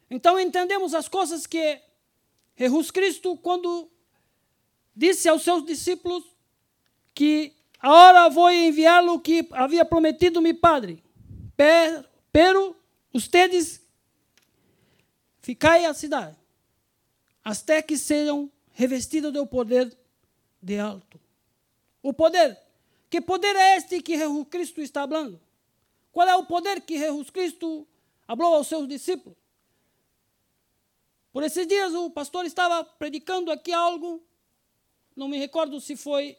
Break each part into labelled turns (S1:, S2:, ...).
S1: Então entendemos as coisas que Jesus Cristo, quando disse aos seus discípulos que agora vou enviá-lo que havia prometido meu Padre, pero ustedes ficai a cidade, até que sejam revestidos do poder de alto. O poder. Que poder é este que Jesus Cristo está falando? Qual é o poder que Jesus Cristo falou aos seus discípulos? Por esses dias o pastor estava predicando aqui algo, não me recordo se foi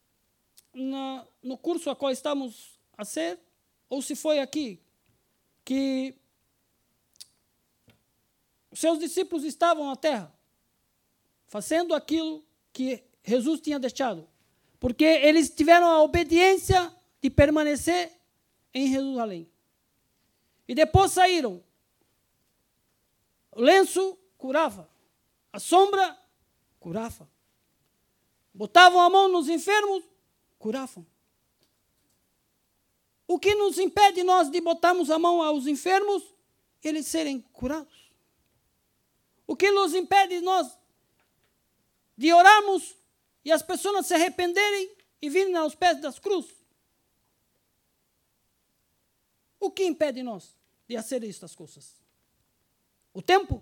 S1: no curso a qual estamos a ser, ou se foi aqui, que os seus discípulos estavam na terra, fazendo aquilo que Jesus tinha deixado, porque eles tiveram a obediência de permanecer em Jerusalém. E depois saíram. O lenço curava, a sombra curava. Botavam a mão nos enfermos, curavam. O que nos impede nós de botarmos a mão aos enfermos, eles serem curados? O que nos impede nós de orarmos e as pessoas se arrependerem e virem aos pés das cruzes? O que impede nós de fazer estas coisas? O tempo.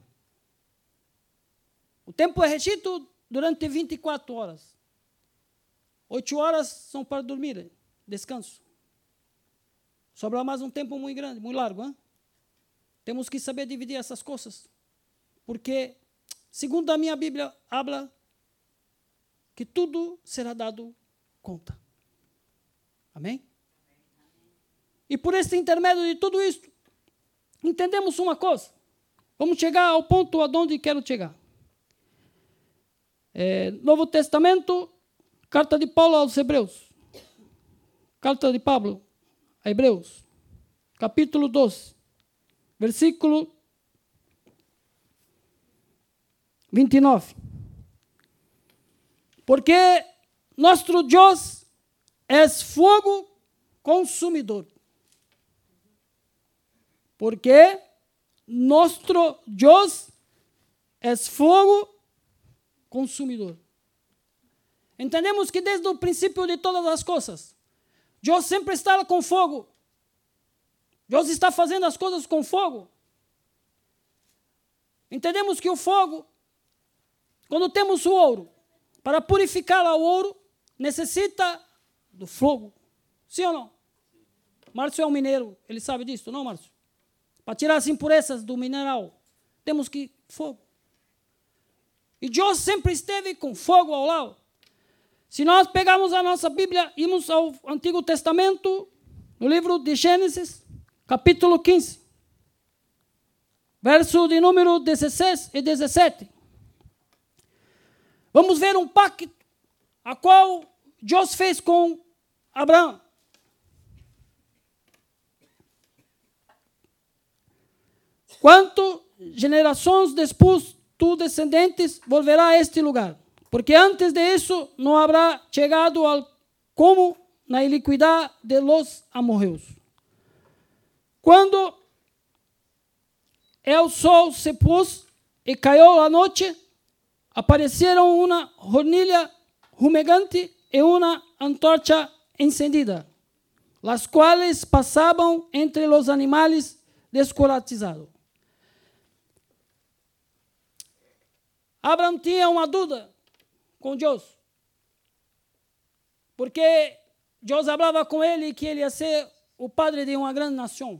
S1: O tempo é restrito durante 24 horas. 8 horas são para dormir, descanso. Sobra mais um tempo muito grande, muito largo. Hein? Temos que saber dividir essas coisas. Porque, segundo a minha Bíblia, habla que tudo será dado conta. Amém? E por esse intermédio de tudo isso, entendemos uma coisa. Vamos chegar ao ponto aonde quero chegar. Novo Testamento, carta de Paulo aos Hebreus. Carta de Pablo a Hebreus, capítulo 12, versículo 29. Porque nosso Deus é fogo consumidor. Porque nosso Deus é fogo consumidor. Entendemos que desde o princípio de todas as coisas, Deus sempre está com fogo. Deus está fazendo as coisas com fogo. Entendemos que o fogo, quando temos o ouro, para purificar o ouro, necessita do fogo. Sim ou não? Márcio é um mineiro, ele sabe disso, não, Márcio? Para tirar as impurezas do mineral, temos que fogo. E Deus sempre esteve com fogo ao lado. Se nós pegarmos a nossa Bíblia, irmos ao Antigo Testamento, no livro de Gênesis, capítulo 15, verso de número 16 e 17. Vamos ver um pacto a qual Deus fez com Abraão. Quanto gerações depois tu descendentes volverá a este lugar, porque antes de isso não habrá chegado ao como na iniquidade de los amorreus. Quando o sol se pôs e caiu a noite, apareceram uma hornilha humegante e uma antorcha encendida, las quais passavam entre os animais descoratizados. Abraão tinha uma dúvida com Deus, porque Deus falava com ele que ele ia ser o padre de uma grande nação.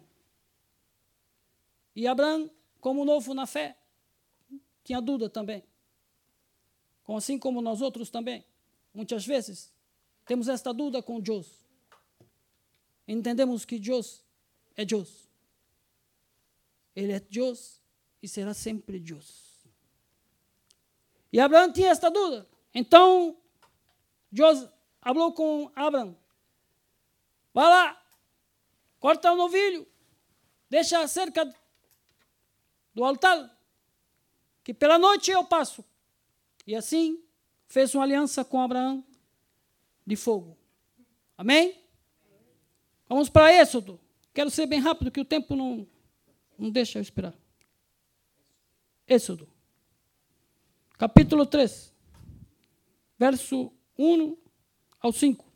S1: E Abraão, como novo na fé, tinha dúvida também. Assim como nós outros também. Muitas vezes temos esta dúvida com Deus. Entendemos que Deus é Deus. Ele é Deus e será sempre Deus. E Abraão tinha esta dúvida. Então, Deus falou com Abraão. Vai lá, corta o novilho, deixa a cerca do altar, que pela noite eu passo. E assim, fez uma aliança com Abraão de fogo. Amém? Vamos para Êxodo. Quero ser bem rápido, que o tempo não deixa eu esperar. Êxodo, capítulo 3, verso 1 ao 5.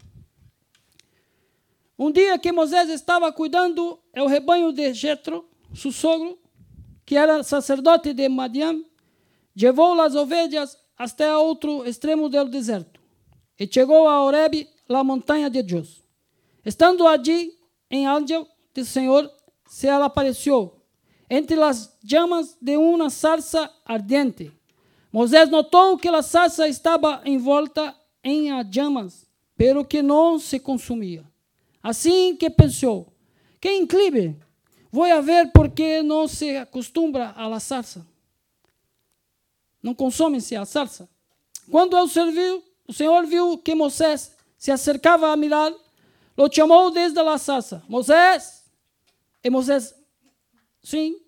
S1: Um dia que Moisés estava cuidando do rebanho de Jetro, seu sogro, que era sacerdote de Madian, levou as ovelhas até outro extremo do deserto e chegou a Horeb, a montanha de Deus. Estando allí, em ángel do Senhor se lhe apareceu entre as chamas de uma sarça ardente. Moisés notou que a sarça estava envolta em chamas, pero que não se consumia. Assim que pensou, que incrível, vou a ver porque não se acostumbra a la sarça. Não consome-se a sarça. Quando o Senhor viu que Moisés se acercava a mirar, lo chamou desde a sarça. Moisés, e Moisés, sim,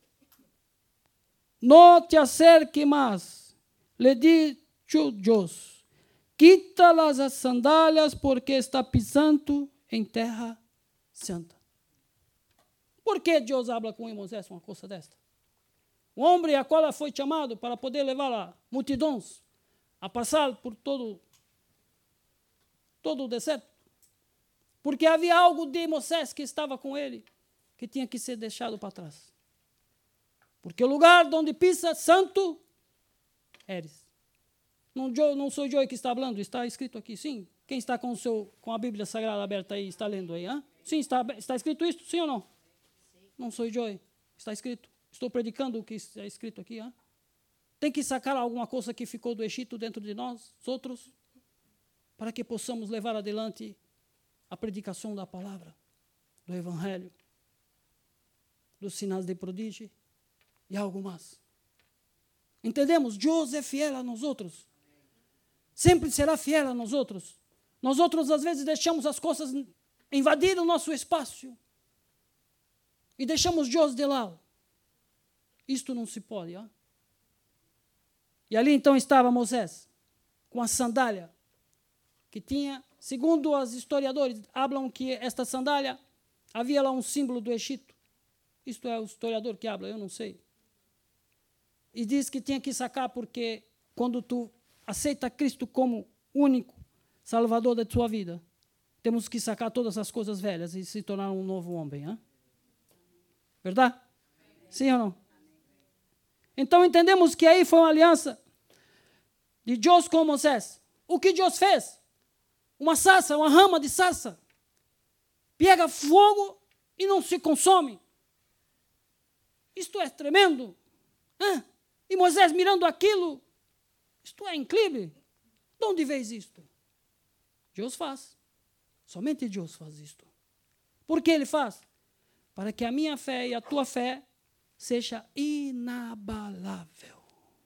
S1: não te acerque mais, lhe disse Deus, quita as sandálias porque está pisando em terra santa. Por que Deus habla com Moisés uma coisa desta? O homem a qual foi chamado para poder levar a multidões a passar por todo o deserto. Porque havia algo de Moisés que estava com ele, que tinha que ser deixado para trás. Porque o lugar onde pisa santo eres. Não sou eu que está falando, está escrito aqui, sim. Quem está com a Bíblia Sagrada aberta aí, está lendo aí? Hein? Sim, está escrito isso, sim ou não? Não sou eu, está escrito. Estou predicando o que está escrito aqui. Hein? Tem que sacar alguma coisa que ficou do Egito dentro de nós, outros, para que possamos levar adiante a predicação da palavra, do Evangelho, dos sinais de prodígio e algo mais. Entendemos? Deus é fiel a nós outros. Sempre será fiel a nós outros. Nós outros, às vezes, deixamos as coisas invadir o nosso espaço e deixamos Deus de lado. Isto não se pode. Ó. E ali então estava Moisés, com a sandália, que tinha, segundo os historiadores, falam que esta sandália havia lá um símbolo do Egito. Isto é o historiador que habla, eu não sei. E diz que tinha que sacar porque quando tu aceita Cristo como único Salvador da tua vida, temos que sacar todas as coisas velhas e se tornar um novo homem. Hein? Verdade? Sim ou não? Então entendemos que aí foi uma aliança de Deus com Moisés. O que Deus fez? Uma sarça, uma rama de sarça, pega fogo e não se consome. Isto é tremendo. E Moisés mirando aquilo, isto é incrível. De onde vês isto? Deus faz. Somente Deus faz isto. Por que Ele faz? Para que a minha fé e a tua fé seja inabalável.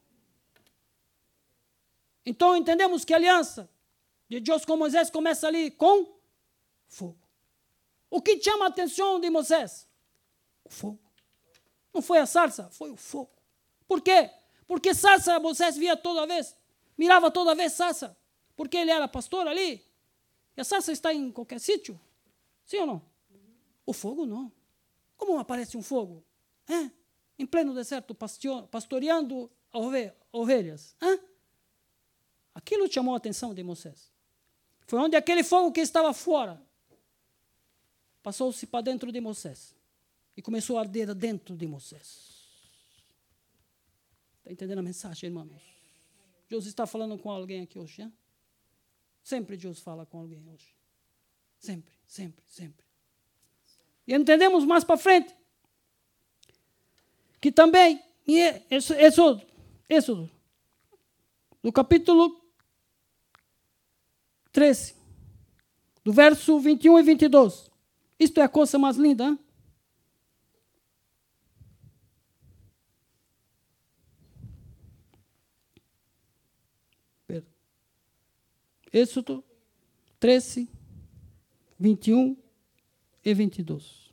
S1: Então entendemos que a aliança de Deus com Moisés começa ali com fogo. O que chama a atenção de Moisés? O fogo. Não foi a sarça, foi o fogo. Por quê? Porque sarça Moisés via toda vez, mirava toda vez sarça, porque ele era pastor ali. E a sarça está em qualquer sítio. Sim ou não? O fogo não. Como aparece um fogo? Em pleno deserto, pastoreando ovelhas. Aquilo chamou a atenção de Moisés. Foi onde aquele fogo que estava fora passou-se para dentro de Moisés e começou a arder dentro de Moisés. Está entendendo a mensagem, irmãos? Deus está falando com alguém aqui hoje, hein? Sempre Deus fala com alguém hoje. Sempre, sempre, sempre. E entendemos mais para frente que também, em Êxodo, no capítulo 13, do verso 21 e 22. Isto é a coisa mais linda, hein? Êxodo 13, 21 e 22.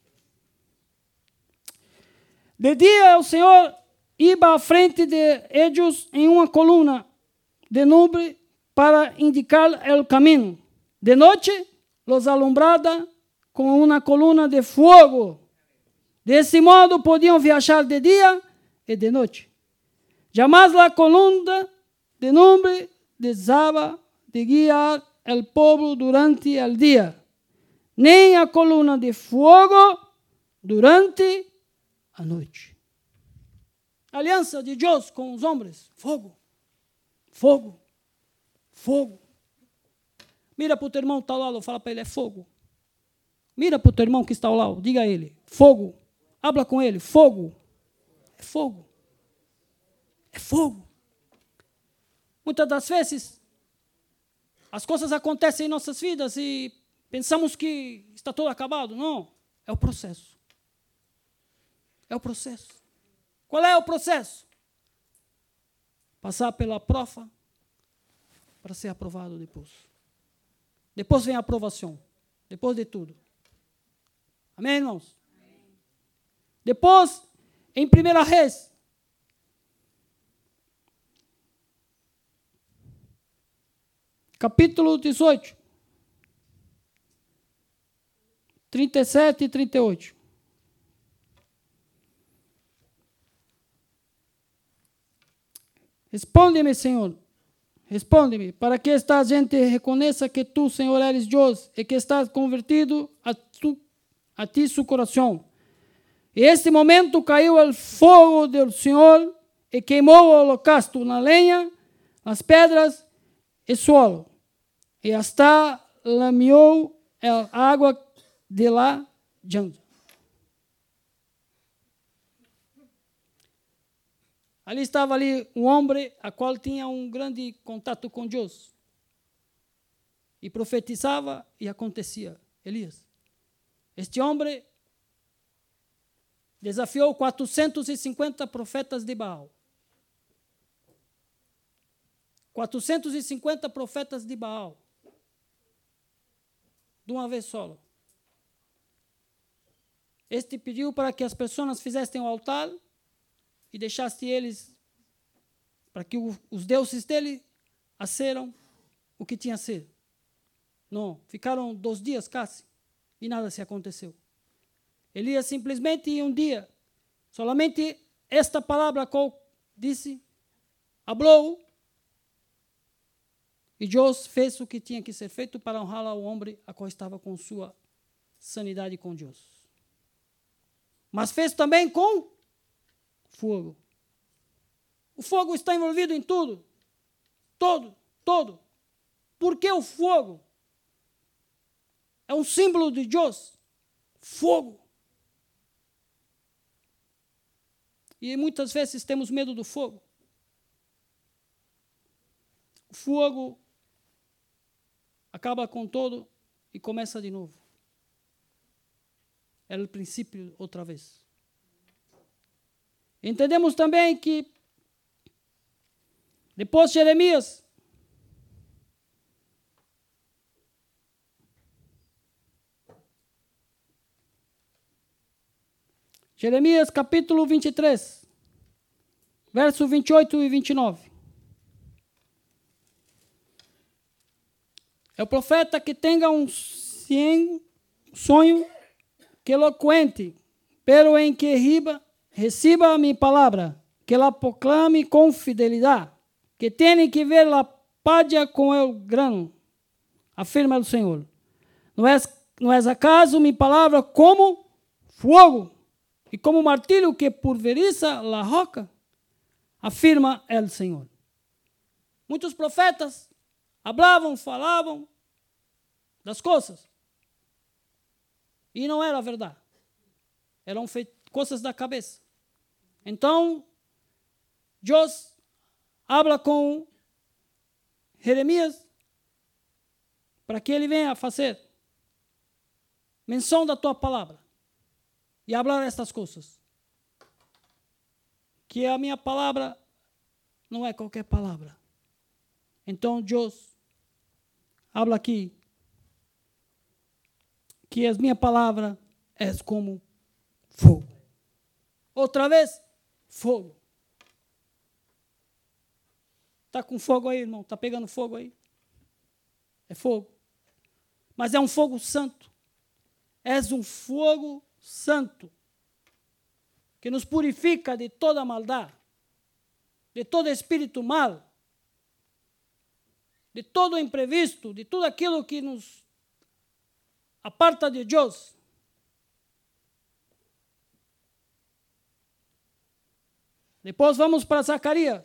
S1: De dia o Senhor ia à frente de eles em uma coluna de nuvem para indicar o caminho. De noite los alumbrava com uma coluna de fogo. Desse modo podiam viajar de dia e de noite. Jamás la columna de nube dejaba de guiar el pueblo durante el día, nem a coluna de fogo durante a noite. A aliança de Deus com os homens, fogo, fogo, fogo. Mira para o teu irmão que está ao lado, fala para ele, é fogo. Mira para o teu irmão que está ao lado, diga a ele, fogo. Habla com ele, fogo. É fogo. É fogo. Muitas das vezes, as coisas acontecem em nossas vidas e pensamos que está tudo acabado. Não, é o processo. É o processo. Qual é o processo? Passar pela prova para ser aprovado depois. Depois vem a aprovação. Depois de tudo. Amém, irmãos? Amém. Depois, em 1 Reis, capítulo 18, 37 e 38. Responde-me, Senhor. Responde-me, para que esta gente reconheça que tu, Senhor, eres Deus e que estás convertido a ti su coração. E este momento caiu o fogo do Senhor e queimou o holocausto na lenha, nas pedras e solo. E hasta lameou a água de lá diante. Ali estava um homem a qual tinha um grande contato com Deus. E profetizava e acontecia. Elias. Este homem desafiou 450 profetas de Baal. 450 profetas de Baal. De uma vez só. Este pediu para que as pessoas fizessem o altar e deixasse eles, para que os deuses dele aceram o que tinha a ser. Não, ficaram 2 dias quase e nada se aconteceu. Elias simplesmente em um dia, solamente esta palavra que disse, falou, e Deus fez o que tinha que ser feito para honrar ao homem a qual estava com sua sanidade com Deus. Mas fez também com fogo. O fogo está envolvido em tudo. Todo. Por que o fogo? É um símbolo de Deus. Fogo. E muitas vezes temos medo do fogo. O fogo acaba com todo e começa de novo. É o princípio outra vez. Entendemos também que depois de Jeremias capítulo 23, verso 28 e 29. É o profeta que tenha um sonho que eloquente, pero em que reciba a minha palavra, que la proclame com fidelidade, que tem que ver la palha com o grano, afirma o Senhor. Não é acaso minha palavra como fogo e como martilho que pulveriza la roca? Afirma o Senhor. Muitos profetas falavam das coisas e não era verdade. Eram coisas da cabeça. Então, Deus habla com Jeremias para que ele venha fazer menção da tua palavra e falar estas coisas. Que a minha palavra não é qualquer palavra. Então, Deus habla aqui que a minha palavra é como fogo. Outra vez, fogo. Está com fogo aí, irmão? Está pegando fogo aí? É fogo. Mas é um fogo santo. És um fogo santo que nos purifica de toda maldade. de todo espírito mal, de todo imprevisto, de tudo aquilo que nos aparta de Deus. Depois vamos para Zacarias.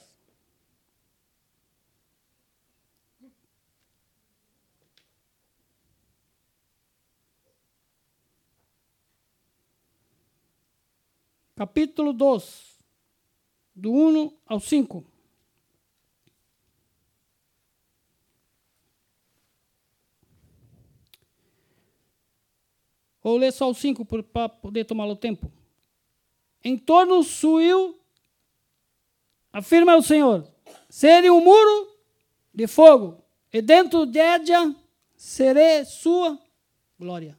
S1: Capítulo 2, do 1 ao 5. Vou ler só o 5 para poder tomar o tempo. Em torno suiu, afirma o Senhor, serei um muro de fogo, e dentro dela serei sua glória.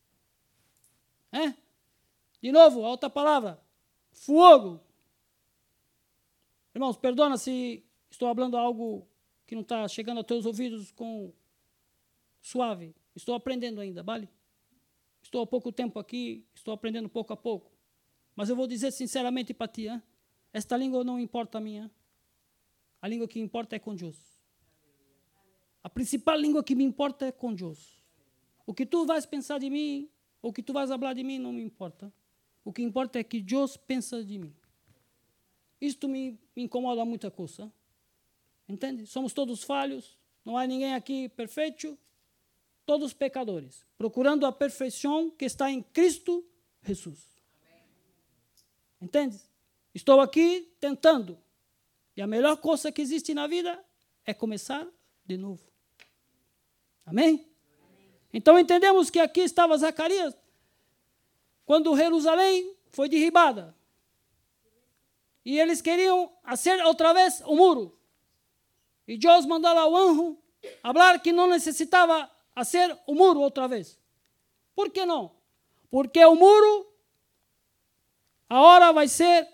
S1: De novo, a outra palavra, fogo. Irmãos, perdona se estou falando algo que não está chegando aos teus ouvidos com suave. Estou aprendendo ainda, vale? Estou há pouco tempo aqui, estou aprendendo pouco a pouco. Mas eu vou dizer sinceramente para ti, esta língua não importa a mim. A língua que importa é com Deus. A principal língua que me importa é com Deus. O que tu vais pensar de mim, o que tu vais falar de mim, não me importa. O que importa é que Deus pensa de mim. Isto me incomoda muita coisa. Entende? Somos todos falhos, não há ninguém aqui perfeito, todos pecadores, procurando a perfeição que está em Cristo Jesus. Entende? Estou aqui tentando. E a melhor coisa que existe na vida é começar de novo. Amém? Então entendemos que aqui estava Zacarias, quando Jerusalém foi derribada. E eles queriam fazer outra vez o muro. E Deus mandou ao anjo falar que não necessitava fazer o muro outra vez. Por que não? Porque o muro agora vai ser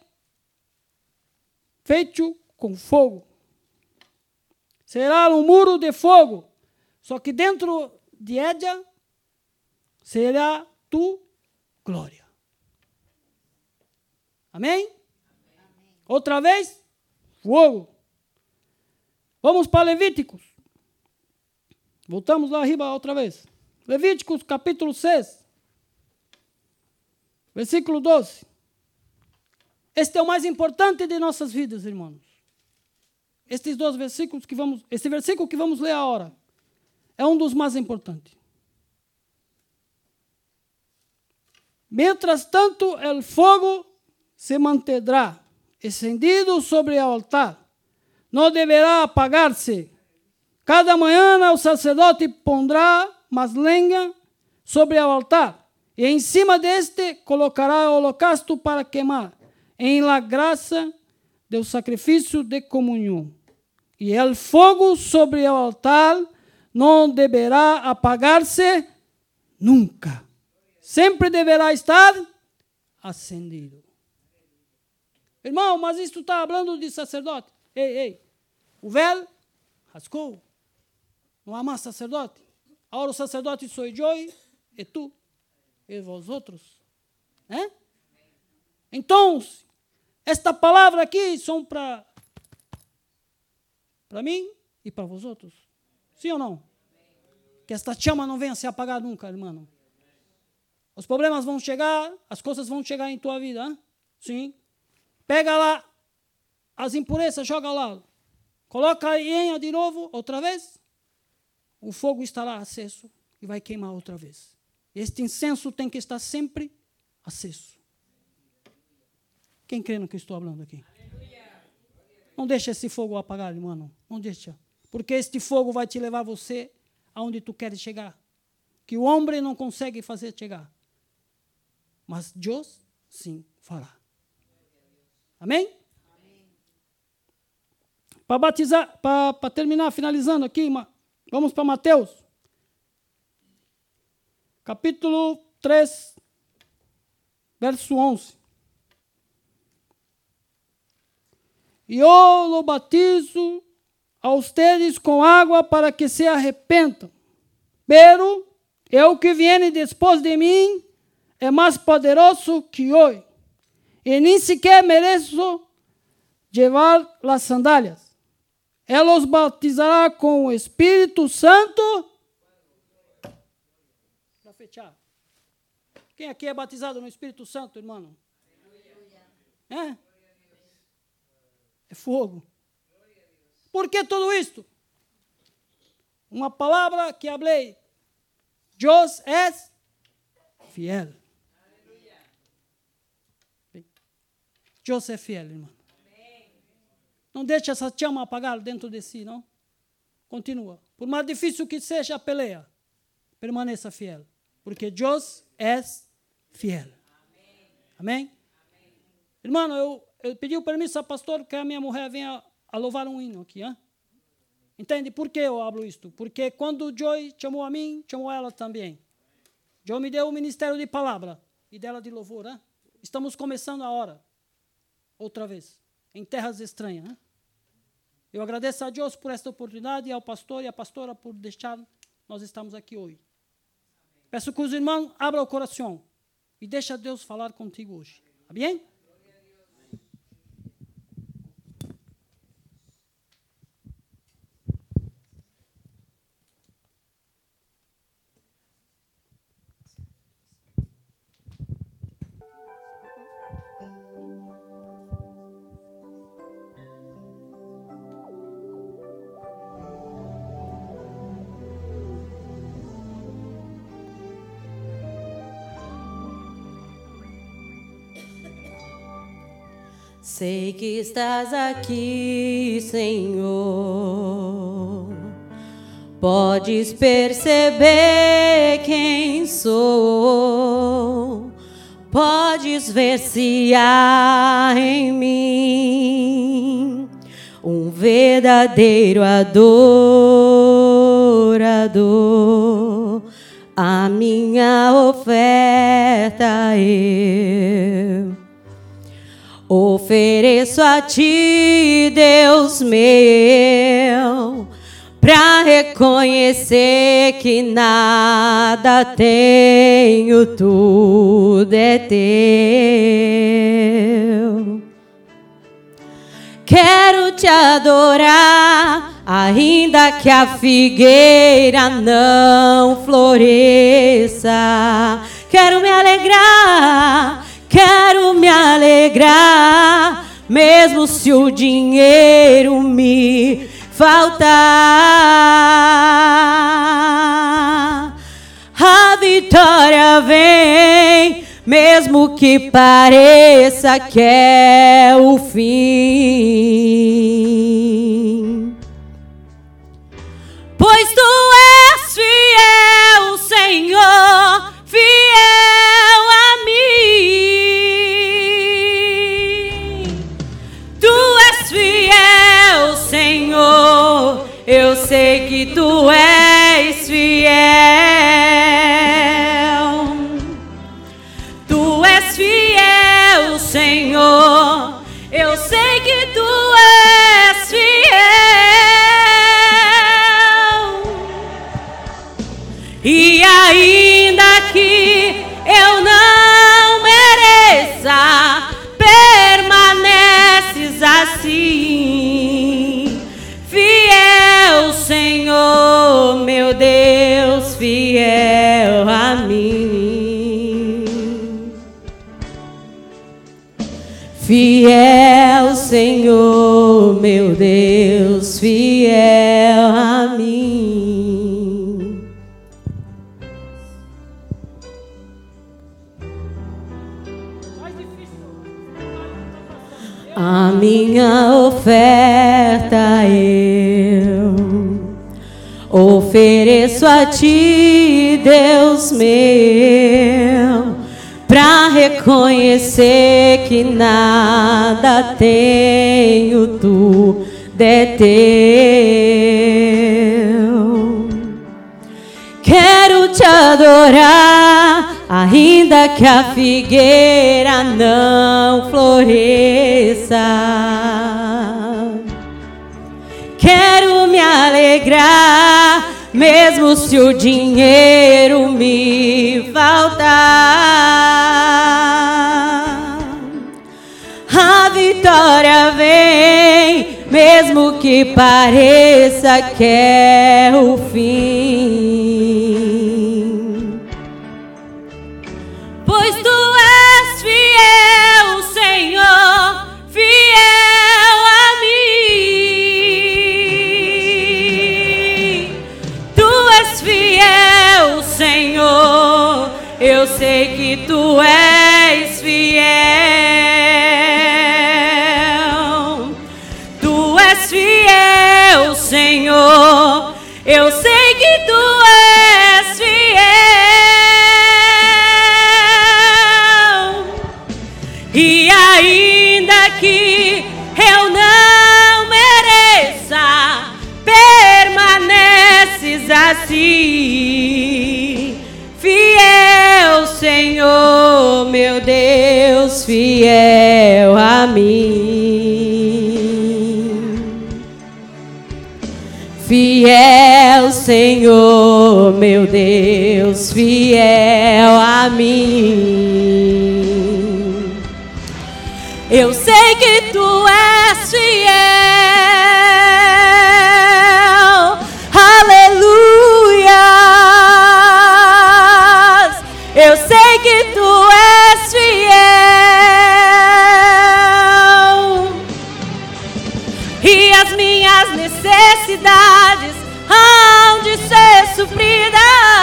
S1: feito com fogo. Será um muro de fogo. Só que dentro de ela será tu glória. Amém? Amém? Outra vez, fogo. Vamos para Levíticos. Voltamos lá arriba outra vez. Levíticos capítulo 6, versículo 12. Este é o mais importante de nossas vidas, irmãos. Estes dois versículos este versículo que vamos ler agora é um dos mais importantes. Mientras tanto, el fogo se mantendrá encendido sobre o altar. Não deverá apagar-se. Cada manhã o sacerdote pondrá mais lenha sobre o altar, e em cima deste colocará o holocausto para queimar, em la graça do sacrifício de comunhão. E o fogo sobre o altar não deverá apagar-se nunca. Sempre deverá estar acendido. Irmão, mas isto está falando de sacerdote. Ei, o véu rascou. Não há mais sacerdote. Agora o sacerdote sou eu e tu e vós outros. Então, esta palavra aqui são para mim e para vós outros. Sim ou não? Que esta chama não venha se apagar nunca, irmão. Os problemas vão chegar, as coisas vão chegar em tua vida. Sim. Pega lá as impurezas, joga lá. Coloca a lenha de novo, outra vez. O fogo estará aceso e vai queimar outra vez. Este incenso tem que estar sempre aceso. Quem crê no que estou falando aqui? Não deixa esse fogo apagar, irmão. Não deixa. Porque este fogo vai te levar você aonde tu queres chegar. Que o homem não consegue fazer chegar. Mas Deus, sim, fará. Amém? Para terminar, finalizando aqui, vamos para Mateus. Capítulo 3, verso 11. E eu lo batizo a ustedes com água para que se arrepentam. Pero el que viene depois de mim é mais poderoso que eu. E nem sequer mereço llevar las sandalias. Él os bautizará com o Espírito Santo. Para fechar. Quem aqui é batizado no Espírito Santo, irmão? É? É fogo. Por que tudo isto? Uma palavra que falei. Deus é fiel. Deus é fiel, irmão. Não deixe essa chama apagar dentro de si, não? Continua. Por mais difícil que seja a peleia, permaneça fiel. Porque Deus é fiel. Amém? Irmão, eu pedi o permisso ao pastor que a minha mulher venha a louvar um hino aqui. Hein? Entende por que eu hablo isto? Porque quando Joy chamou a mim, chamou ela também. Joy me deu o ministério de palavra e dela de louvor. Hein? Estamos começando a hora. Outra vez. Em terras estranhas. Hein? Eu agradeço a Deus por esta oportunidade e ao pastor e à pastora por deixar nós estamos aqui hoje. Peço que os irmãos abram o coração e deixem Deus falar contigo hoje. Está bem?
S2: Sei que estás aqui, Senhor. Podes perceber quem sou. Podes ver se há em mim um verdadeiro adorador. A minha oferta eu ofereço a ti, Deus meu, pra reconhecer que nada tenho, tudo é teu. Quero te adorar, ainda que a figueira não floresça. Quero me alegrar, mesmo se o dinheiro me faltar. A vitória vem, mesmo que pareça que é o fim. Pois tu és fiel, Senhor, fiel a mim. Tu és fiel, Senhor, eu sei que tu és fiel. Tu és fiel, Senhor, eu sei que tu és fiel. E ainda que eu não mereça, permaneces assim. Fiel, Senhor, meu Deus, fiel a mim. Fiel, Senhor, meu Deus, fiel a mim. A minha oferta eu ofereço a ti, Deus meu, pra reconhecer que nada tenho, tudo é teu. Quero te adorar, ainda que a figueira não floresça. Quero me alegrar, mesmo se o dinheiro me faltar. A vitória vem, mesmo que pareça que é o fim. Pois tu és fiel, Senhor, fiel a mim. Tu és fiel, Senhor, eu sei que tu és fiel. Tu és fiel, Senhor, eu sei que tu és fiel. E ainda que eu não mereça, permaneces assim. Fiel, Senhor, meu Deus, fiel a mim. Fiel, Senhor, meu Deus, fiel a mim. Eu sei que tu és fiel. Aleluia. Eu sei que tu és fiel. E as minhas necessidades hão de ser supridas.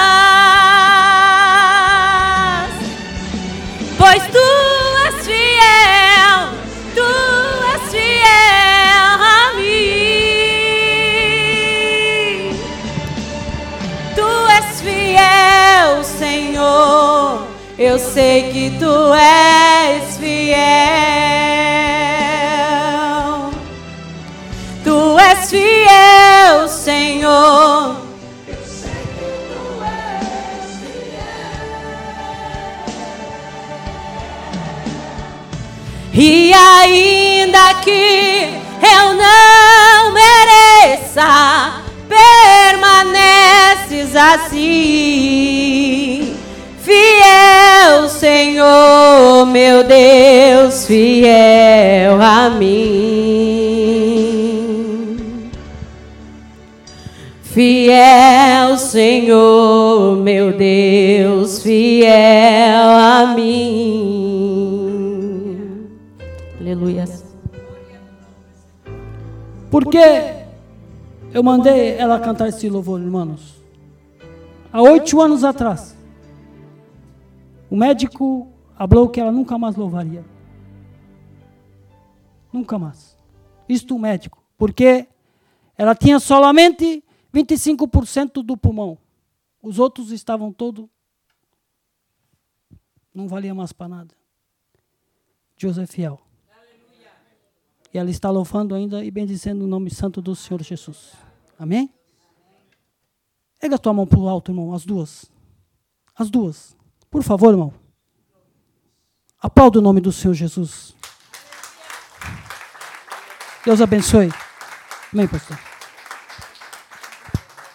S2: Pois tu és fiel, tu és fiel a mim. Tu és fiel, Senhor, eu sei que tu és fiel. Tu és fiel, Senhor, eu sei que tu és fiel. E ainda que eu não mereça, permaneces assim. Fiel, Senhor, meu Deus, fiel a mim. Fiel, Senhor, meu Deus, fiel a mim. Aleluia.
S1: Por que eu mandei ela cantar esse louvor, irmãos? Há 8 anos atrás, o médico falou que ela nunca mais louvaria. Nunca mais. Isto o médico. Porque ela tinha solamente 25% do pulmão. Os outros estavam todos... Não valia mais para nada. Deus é fiel. Aleluia. E ela está louvando ainda e bendizendo o nome santo do Senhor Jesus. Amém? Pega a tua mão para o alto, irmão. As duas. As duas. Por favor, irmão. Aplauda o nome do Senhor Jesus. Deus abençoe. Amém, pastor.